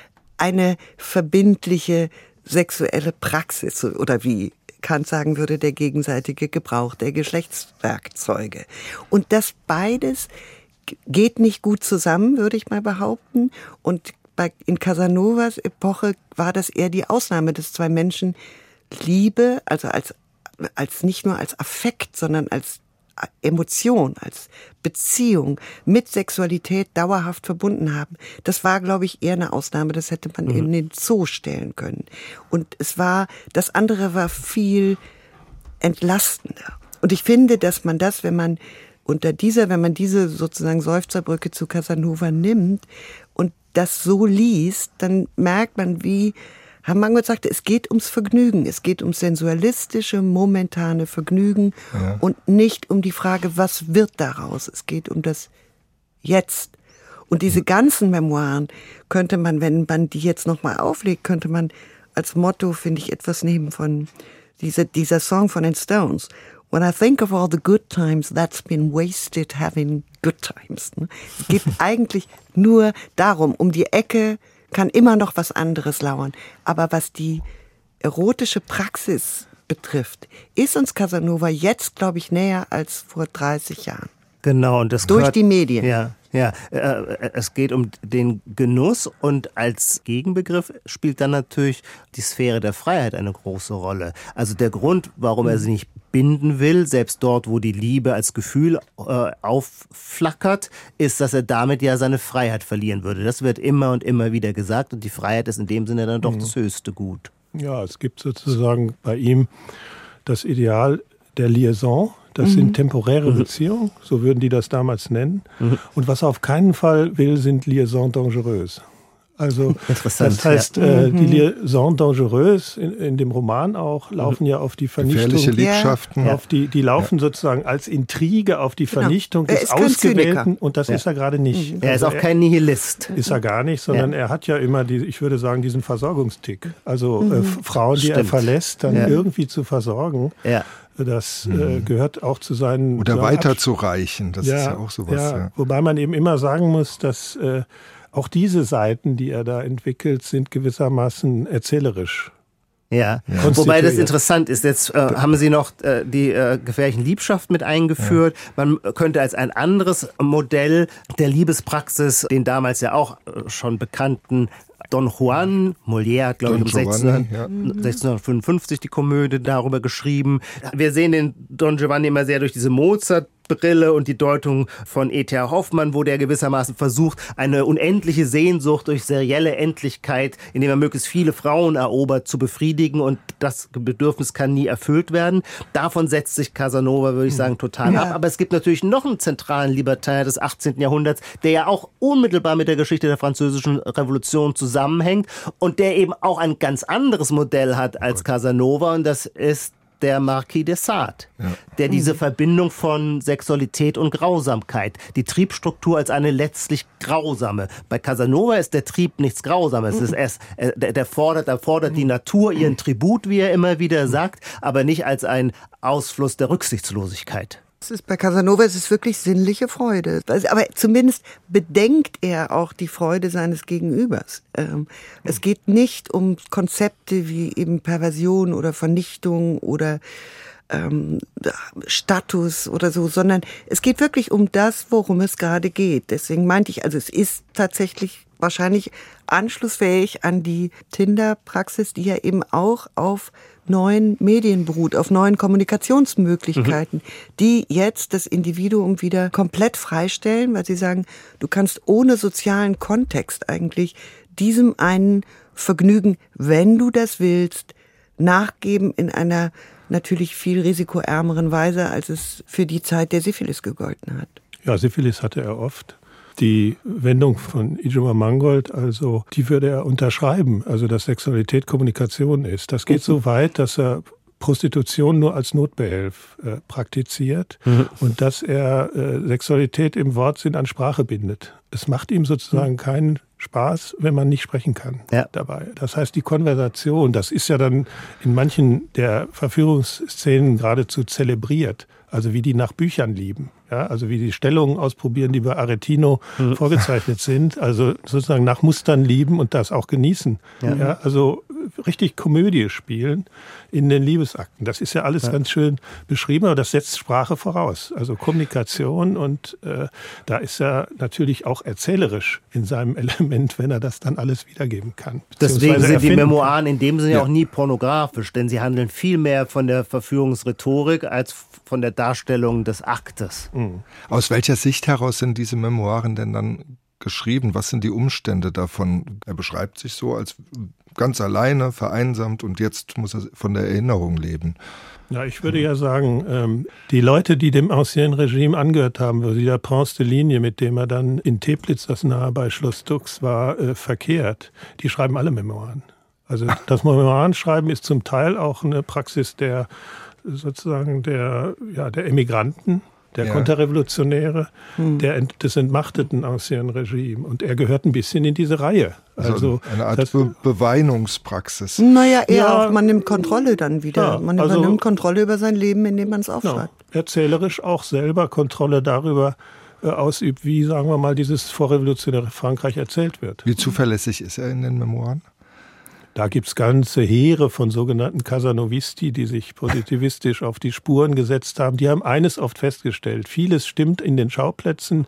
eine verbindliche sexuelle Praxis oder wie Kant sagen würde, der gegenseitige Gebrauch der Geschlechtswerkzeuge. Und das beides geht nicht gut zusammen, würde ich mal behaupten. Und bei, in Casanovas Epoche war das eher die Ausnahme, dass zwei Menschen Liebe, also als, als nicht nur als Affekt, sondern als Emotion, als Beziehung mit Sexualität dauerhaft verbunden haben. Das war, glaube ich, eher eine Ausnahme. Das hätte man mhm. in den Zoo stellen können. Und es war, das andere war viel entlastender. Und ich finde, dass man das, wenn man unter dieser, wenn man diese sozusagen Seufzerbrücke zu Casanova nimmt und das so liest, dann merkt man, wie Herr Mangold sagte, es geht ums Vergnügen, es geht ums sensualistische, momentane Vergnügen ja. und nicht um die Frage, was wird daraus. Es geht um das Jetzt. Und diese ganzen Memoiren könnte man, wenn man die jetzt nochmal auflegt, könnte man als Motto, finde ich, etwas nehmen von dieser, dieser Song von den Stones. When I think of all the good times that's been wasted having good times. Es geht eigentlich nur darum, um die Ecke kann immer noch was anderes lauern. Aber was die erotische Praxis betrifft, ist uns Casanova jetzt, glaube ich, näher als vor dreißig Jahren. Genau. Und das Durch gehört, die Medien. Ja, ja. Äh, es geht um den Genuss und als Gegenbegriff spielt dann natürlich die Sphäre der Freiheit eine große Rolle. Also der Grund, warum er sie nicht binden will, selbst dort, wo die Liebe als Gefühl äh, aufflackert, ist, dass er damit ja seine Freiheit verlieren würde. Das wird immer und immer wieder gesagt und die Freiheit ist in dem Sinne dann doch mhm. das höchste Gut. Ja, es gibt sozusagen bei ihm das Ideal der Liaison. Das mhm. sind temporäre mhm. Beziehungen, so würden die das damals nennen. Mhm. Und was er auf keinen Fall will, sind Liaisons dangereuses. Also das heißt, ja. äh, die Liaison dangereuse in, in dem Roman auch laufen ja auf die Vernichtung. Gefährliche Liebschaften. Auf die, die laufen ja. sozusagen als Intrige auf die Vernichtung genau. des Ausgewählten. Und das ja. ist er gerade nicht. Er ist also auch kein Nihilist. Ist er gar nicht, sondern ja. er hat ja immer, die, ich würde sagen, diesen Versorgungstick. Also mhm. äh, Frauen, die Stimmt. er verlässt, dann ja. irgendwie zu versorgen. Ja. Das äh, gehört auch zu seinen... Oder so weiterzureichen, das ja, ist ja auch sowas. Ja. Ja. Wobei man eben immer sagen muss, dass äh, auch diese Seiten, die er da entwickelt, sind gewissermaßen erzählerisch. Ja, ja. Wobei das interessant ist, jetzt äh, haben Sie noch äh, die äh, gefährlichen Liebschaften mit eingeführt. Ja. Man könnte als ein anderes Modell der Liebespraxis den damals ja auch äh, schon bekannten Don Juan, Molière hat, glaube ich, um sechzehnhundertfünfundfünfzig die Komödie darüber geschrieben. Wir sehen den Don Giovanni immer sehr durch diese Mozart-Brille und die Deutung von E T H Hoffmann, wo der gewissermaßen versucht, eine unendliche Sehnsucht durch serielle Endlichkeit, indem er möglichst viele Frauen erobert, zu befriedigen und das Bedürfnis kann nie erfüllt werden. Davon setzt sich Casanova, würde ich sagen, total ja. ab. Aber es gibt natürlich noch einen zentralen Libertär des achtzehnten Jahrhunderts, der ja auch unmittelbar mit der Geschichte der Französischen Revolution zusammenhängt und der eben auch ein ganz anderes Modell hat als Casanova und das ist der Marquis de Sade, ja. der diese Verbindung von Sexualität und Grausamkeit, die Triebstruktur als eine letztlich grausame. Bei Casanova ist der Trieb nichts Grausames. Es ist erst, der, der fordert, der fordert die Natur ihren Tribut, wie er immer wieder sagt, aber nicht als ein Ausfluss der Rücksichtslosigkeit. Es ist bei Casanova es ist wirklich sinnliche Freude. Aber zumindest bedenkt er auch die Freude seines Gegenübers. Ähm, es geht nicht um Konzepte wie eben Perversion oder Vernichtung oder ähm, Status oder so, sondern es geht wirklich um das, worum es gerade geht. Deswegen meinte ich, also es ist tatsächlich wahrscheinlich anschlussfähig an die Tinder-Praxis, die ja eben auch auf neuen Medien beruht, auf neuen Kommunikationsmöglichkeiten, mhm. die jetzt das Individuum wieder komplett freistellen, weil sie sagen, du kannst ohne sozialen Kontext eigentlich diesem einen Vergnügen, wenn du das willst, nachgeben in einer natürlich viel risikoärmeren Weise, als es für die Zeit der Syphilis gegolten hat. Ja, Syphilis hatte er oft. Die Wendung von Ijeoma Mangold, also die würde er unterschreiben, also dass Sexualität Kommunikation ist. Das geht so weit, dass er Prostitution nur als Notbehelf äh, praktiziert mhm. und dass er äh, Sexualität im Wortsinn an Sprache bindet. Es macht ihm sozusagen mhm. keinen Spaß, wenn man nicht sprechen kann ja. dabei. Das heißt, die Konversation, das ist ja dann in manchen der Verführungsszenen geradezu zelebriert. Also wie die nach Büchern lieben. Ja, also wie die Stellungen ausprobieren, die bei Aretino mhm. vorgezeichnet sind. Also sozusagen nach Mustern lieben und das auch genießen. Ja. Ja, also richtig Komödie spielen in den Liebesakten. Das ist ja alles ja. ganz schön beschrieben, aber das setzt Sprache voraus. Also Kommunikation und äh, da ist er natürlich auch erzählerisch in seinem Element, wenn er das dann alles wiedergeben kann. Deswegen sind die Memoiren in dem Sinne ja. auch nie pornografisch, denn sie handeln viel mehr von der Verführungsrhetorik als von der Darstellung des Aktes. Mhm. Aus welcher Sicht heraus sind diese Memoiren denn dann geschrieben? Was sind die Umstände davon? Er beschreibt sich so als ganz alleine, vereinsamt und jetzt muss er von der Erinnerung leben. Ja, ich würde ja sagen, ähm, die Leute, die dem Ancien Regime angehört haben, wie der Prince de Ligne, mit dem er dann in Teplitz, das nahe bei Schloss Dux war, äh, verkehrt, die schreiben alle Memoiren. Also das Memoirenschreiben ist zum Teil auch eine Praxis der sozusagen der, ja, der Emigranten, der ja. Konterrevolutionäre, hm. der, des entmachteten Ancien Regime. Und er gehört ein bisschen in diese Reihe. Also, also eine Art das, Be- Beweinungspraxis. Naja, eher ja, auch, man nimmt Kontrolle dann wieder. Ja, man übernimmt also, Kontrolle über sein Leben, indem man es aufschreibt. Ja, erzählerisch auch selber Kontrolle darüber äh, ausübt, wie, sagen wir mal, dieses vorrevolutionäre Frankreich erzählt wird. Wie zuverlässig ist er in den Memoiren? Da gibt's ganze Heere von sogenannten Casanovisti, die sich positivistisch auf die Spuren gesetzt haben. Die haben eines oft festgestellt: Vieles stimmt in den Schauplätzen,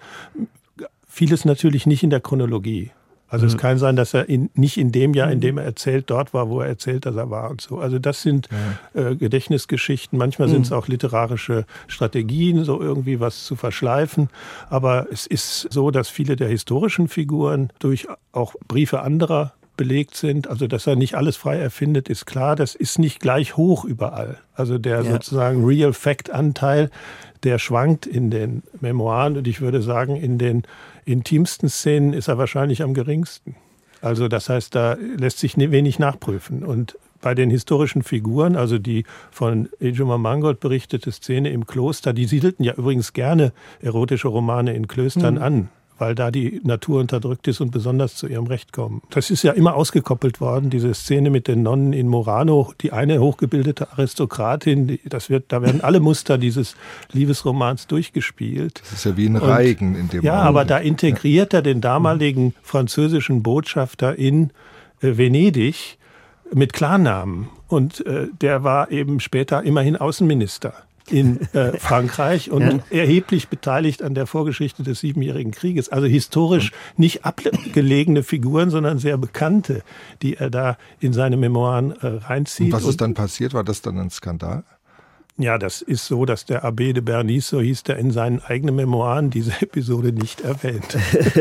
vieles natürlich nicht in der Chronologie. Also mhm. es kann sein, dass er in, nicht in dem Jahr, in dem er erzählt, dort war, wo er erzählt, dass er war und so. Also das sind ja. äh, Gedächtnisgeschichten. Manchmal mhm. sind es auch literarische Strategien, so irgendwie was zu verschleifen. Aber es ist so, dass viele der historischen Figuren durch auch Briefe anderer belegt sind. Also, dass er nicht alles frei erfindet, ist klar. Das ist nicht gleich hoch überall. Also der ja. sozusagen Real-Fact-Anteil, der schwankt in den Memoiren. Und ich würde sagen, in den intimsten Szenen ist er wahrscheinlich am geringsten. Also das heißt, da lässt sich wenig nachprüfen. Und bei den historischen Figuren, also die von Ejoma Mangold berichtete Szene im Kloster, die siedelten ja übrigens gerne erotische Romane in Klöstern mhm. an, weil da die Natur unterdrückt ist und besonders zu ihrem Recht kommen. Das ist ja immer ausgekoppelt worden, diese Szene mit den Nonnen in Murano, die eine hochgebildete Aristokratin, die, das wird, da werden alle Muster dieses Liebesromans durchgespielt. Das ist ja wie ein Reigen in dem Ja, Moment. Aber da integriert er den damaligen französischen Botschafter in äh, Venedig mit Klarnamen. Und äh, der war eben später immerhin Außenminister in äh, Frankreich und ja. erheblich beteiligt an der Vorgeschichte des Siebenjährigen Krieges. Also historisch nicht abgelegene Figuren, sondern sehr bekannte, die er da in seine Memoiren äh, reinzieht. Und was ist dann passiert? War das dann ein Skandal? Ja, das ist so, dass der Abbé de Bernis, so hieß der, in seinen eigenen Memoiren diese Episode nicht erwähnt.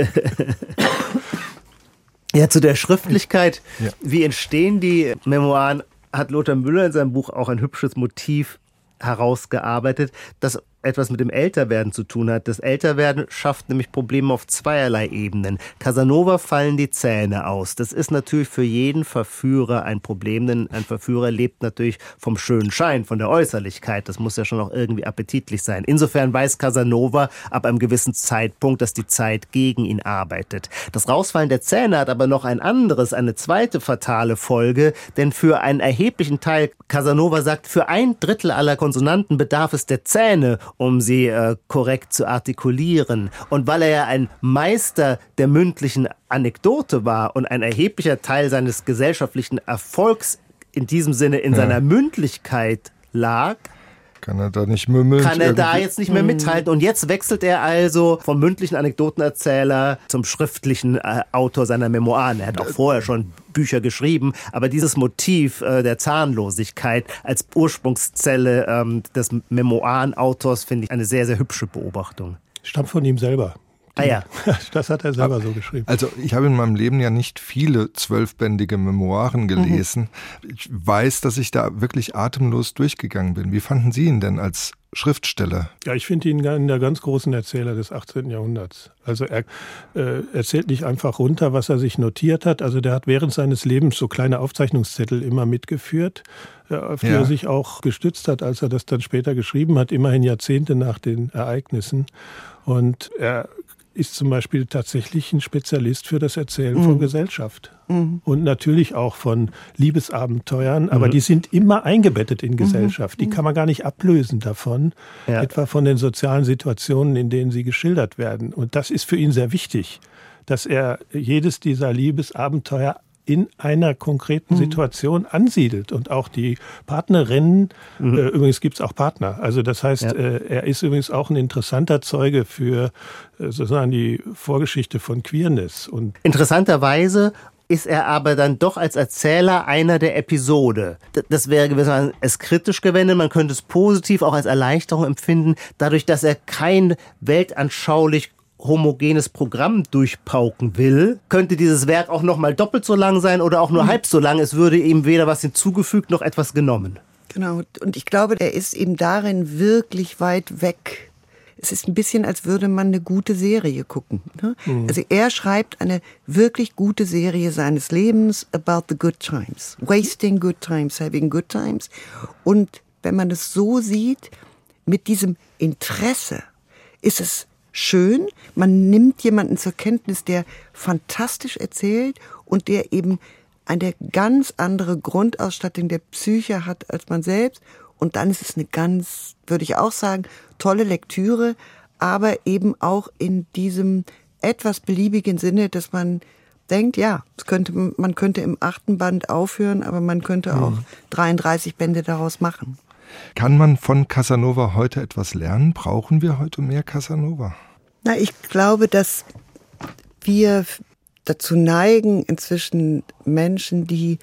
Ja, zu der Schriftlichkeit. Ja. Wie entstehen die Memoiren? Hat Lothar Müller in seinem Buch auch ein hübsches Motiv herausgearbeitet, das etwas mit dem Älterwerden zu tun hat. Das Älterwerden schafft nämlich Probleme auf zweierlei Ebenen. Casanova fallen die Zähne aus. Das ist natürlich für jeden Verführer ein Problem, denn ein Verführer lebt natürlich vom schönen Schein, von der Äußerlichkeit. Das muss ja schon auch irgendwie appetitlich sein. Insofern weiß Casanova ab einem gewissen Zeitpunkt, dass die Zeit gegen ihn arbeitet. Das Rausfallen der Zähne hat aber noch ein anderes, eine zweite fatale Folge, denn für einen erheblichen Teil, Casanova sagt, für ein Drittel aller Konsonanten bedarf es der Zähne, um sie äh, korrekt zu artikulieren. Und weil er ja ein Meister der mündlichen Anekdote war und ein erheblicher Teil seines gesellschaftlichen Erfolgs in diesem Sinne in ja. seiner Mündlichkeit lag, kann er da nicht mümmeln? Kann er irgendwie? Da jetzt nicht mehr mithalten. Und jetzt wechselt er also vom mündlichen Anekdotenerzähler zum schriftlichen äh, Autor seiner Memoiren. Er hat auch vorher schon Bücher geschrieben, aber dieses Motiv äh, der Zahnlosigkeit als Ursprungszelle ähm, des Memoirenautors finde ich eine sehr, sehr hübsche Beobachtung. Stammt von ihm selber. Ah ja. Das hat er selber so geschrieben. Also ich habe in meinem Leben ja nicht viele zwölfbändige Memoiren gelesen. Mhm. Ich weiß, dass ich da wirklich atemlos durchgegangen bin. Wie fanden Sie ihn denn als Schriftsteller. Ja, ich finde ihn einen der ganz großen Erzähler des achtzehnten Jahrhunderts. Also er äh, erzählt nicht einfach runter, was er sich notiert hat. Also der hat während seines Lebens so kleine Aufzeichnungszettel immer mitgeführt, äh, auf die ja. er sich auch gestützt hat, als er das dann später geschrieben hat, immerhin Jahrzehnte nach den Ereignissen. Und er ist zum Beispiel tatsächlich ein Spezialist für das Erzählen mhm. von Gesellschaft. Mhm. Und natürlich auch von Liebesabenteuern, aber mhm. die sind immer eingebettet in Gesellschaft. Mhm. Die kann man gar nicht ablösen davon, ja. etwa von den sozialen Situationen, in denen sie geschildert werden. Und das ist für ihn sehr wichtig, dass er jedes dieser Liebesabenteuer in einer konkreten Situation ansiedelt und auch die Partnerinnen, mhm. äh, übrigens gibt es auch Partner, also das heißt, ja. äh, er ist übrigens auch ein interessanter Zeuge für äh, sozusagen die Vorgeschichte von Queerness. Und interessanterweise ist er aber dann doch als Erzähler einer der Episode. Das wäre gewissermaßen es kritisch gewendet, man könnte es positiv auch als Erleichterung empfinden, dadurch, dass er kein weltanschaulich homogenes Programm durchpauken will, könnte dieses Werk auch noch mal doppelt so lang sein oder auch nur mhm. halb so lang. Es würde ihm weder was hinzugefügt noch etwas genommen. Genau. Und ich glaube, er ist eben darin wirklich weit weg. Es ist ein bisschen, als würde man eine gute Serie gucken. Ne? Mhm. Also er schreibt eine wirklich gute Serie seines Lebens about the good times. Wasting good times, having good times. Und wenn man es so sieht, mit diesem Interesse, ist es schön, man nimmt jemanden zur Kenntnis, der fantastisch erzählt und der eben eine ganz andere Grundausstattung der Psyche hat als man selbst. Und dann ist es eine ganz, würde ich auch sagen, tolle Lektüre, aber eben auch in diesem etwas beliebigen Sinne, dass man denkt, ja, es könnte, man könnte im achten Band aufhören, aber man könnte auch dreiunddreißig Bände daraus machen. Kann man von Casanova heute etwas lernen? Brauchen wir heute mehr Casanova? Na, ich glaube, dass wir dazu neigen, inzwischen Menschen, die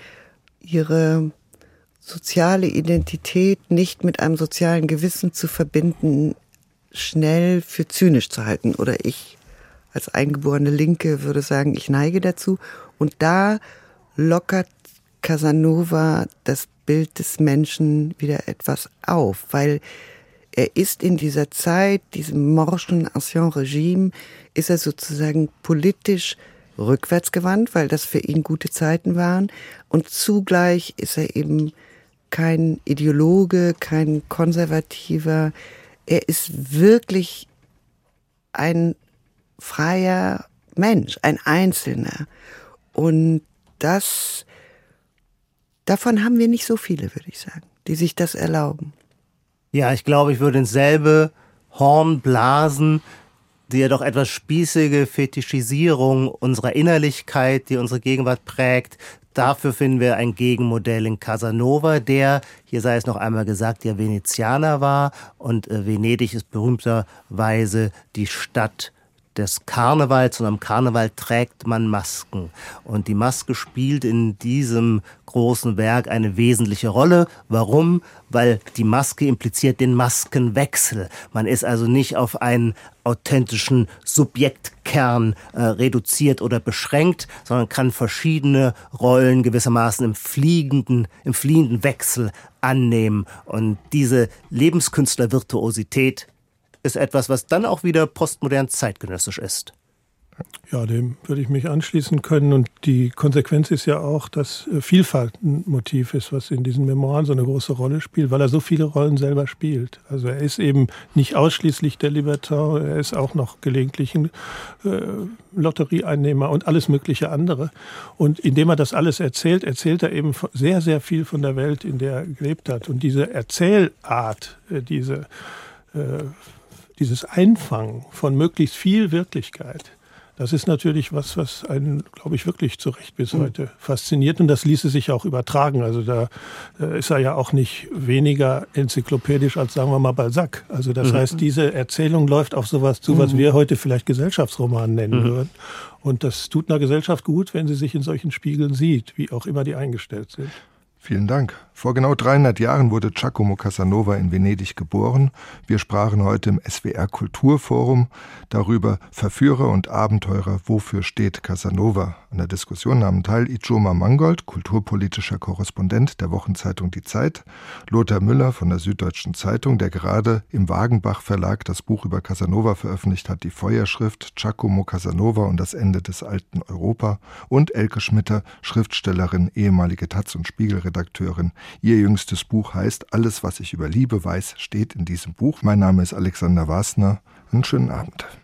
ihre soziale Identität nicht mit einem sozialen Gewissen zu verbinden, schnell für zynisch zu halten. Oder ich als eingeborene Linke würde sagen, ich neige dazu. Und da lockert Casanova das Bild des Menschen wieder etwas auf, weil er ist in dieser Zeit, diesem morschen Ancien-Regime, ist er sozusagen politisch rückwärtsgewandt, weil das für ihn gute Zeiten waren. Und zugleich ist er eben kein Ideologe, kein Konservativer. Er ist wirklich ein freier Mensch, ein Einzelner. Und das Davon haben wir nicht so viele, würde ich sagen, die sich das erlauben. Ja, ich glaube, ich würde ins selbe Horn blasen, die ja doch etwas spießige Fetischisierung unserer Innerlichkeit, die unsere Gegenwart prägt. Dafür finden wir ein Gegenmodell in Casanova, der, hier sei es noch einmal gesagt, ja Venezianer war. Und äh, Venedig ist berühmterweise die Stadt des Karnevals, und am Karneval trägt man Masken. Und die Maske spielt in diesem großen Werk eine wesentliche Rolle. Warum? Weil die Maske impliziert den Maskenwechsel. Man ist also nicht auf einen authentischen Subjektkern äh, reduziert oder beschränkt, sondern kann verschiedene Rollen gewissermaßen im fliegenden, im fliehenden Wechsel annehmen. Und diese Lebenskünstler-Virtuosität ist etwas, was dann auch wieder postmodern zeitgenössisch ist. Ja, dem würde ich mich anschließen können. Und die Konsequenz ist ja auch, dass Vielfalt ein Motiv ist, was in diesen Memoiren so eine große Rolle spielt, weil er so viele Rollen selber spielt. Also er ist eben nicht ausschließlich der Libertin, er ist auch noch gelegentlich ein äh, Lotterieeinnehmer und alles mögliche andere. Und indem er das alles erzählt, erzählt er eben sehr, sehr viel von der Welt, in der er gelebt hat. Und diese Erzählart, äh, diese äh, dieses Einfangen von möglichst viel Wirklichkeit, das ist natürlich was, was einen, glaube ich, wirklich zu Recht bis heute fasziniert. Und das ließe sich auch übertragen. Also da ist er ja auch nicht weniger enzyklopädisch als, sagen wir mal, Balzac. Also das mhm. heißt, diese Erzählung läuft auf sowas zu, was wir heute vielleicht Gesellschaftsroman nennen mhm. würden. Und das tut einer Gesellschaft gut, wenn sie sich in solchen Spiegeln sieht, wie auch immer die eingestellt sind. Vielen Dank. Vor genau dreihundert Jahren wurde Giacomo Casanova in Venedig geboren. Wir sprachen heute im S W R Kulturforum darüber, Verführer und Abenteurer, wofür steht Casanova? An der Diskussion nahmen teil Ijoma Mangold, kulturpolitischer Korrespondent der Wochenzeitung Die Zeit, Lothar Müller von der Süddeutschen Zeitung, der gerade im Wagenbach Verlag das Buch über Casanova veröffentlicht hat, die Feuerschrift Giacomo Casanova und das Ende des alten Europa, und Elke Schmitter, Schriftstellerin, ehemalige Taz- und Spiegelredakteurin. Ihr jüngstes Buch heißt Alles, was ich über Liebe weiß, steht in diesem Buch. Mein Name ist Alexander Wasner. Einen schönen Abend.